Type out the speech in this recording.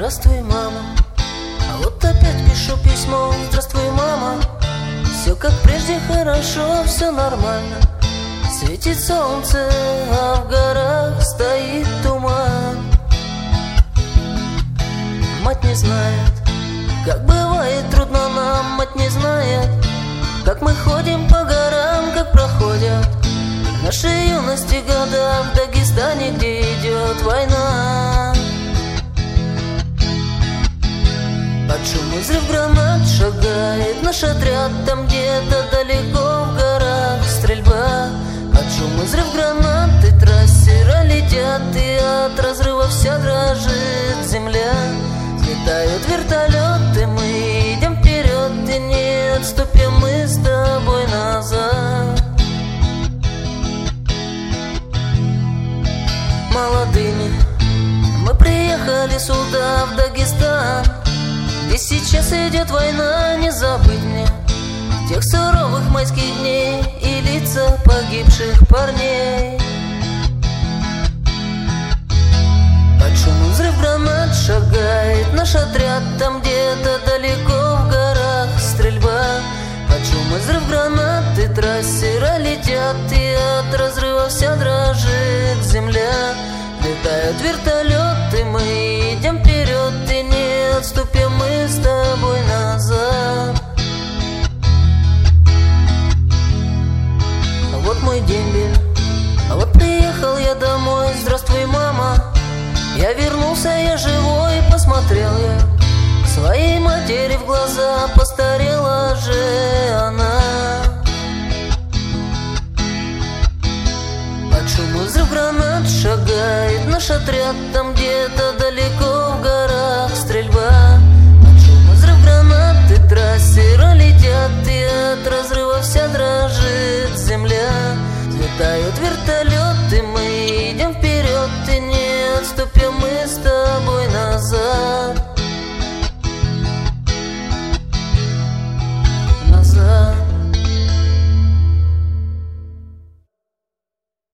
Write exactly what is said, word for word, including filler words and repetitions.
Здравствуй, мама. А вот опять пишу письмо. Здравствуй, мама. Все как прежде, хорошо, все нормально. Светит солнце, а в горах стоит туман. Мать не знает, как бывает трудно нам. Мать не знает, как мы ходим по горам, как проходят наши юности года в Дагестане, где идет война. Под шум и взрыв гранат шагает наш отряд. Там где-то далеко в горах стрельба. Под шум и взрыв гранаты трассера летят, и от разрыва вся дрожит земля. Взлетают вертолеты, мы идем вперед, и не отступим мы с тобой назад. Молодыми мы приехали сюда, в Дагестан, где сейчас идет война. Не забыть мне тех суровых майских дней и лица погибших парней. Под шум и взрыв гранат шагает наш отряд. Там где-то далеко в горах стрельба. Под шум и взрыв гранаты трассера летят, и от разрыва вся дрожит земля. Летают вертолеты, мы идем вперед, и не отступим мы с тобой назад. А вот мой дембель, а вот приехал я домой. Здравствуй, мама. Я вернулся, я живой, посмотрел я своей матери в глаза. Постарела же она. Под шум и взрыв гранат шагает наш отряд. Там где-то далеко в горах стрельба. Под шум и взрыв гранаты трассера летят, и от разрыва вся дрожит земля. Взлетают вертолеты,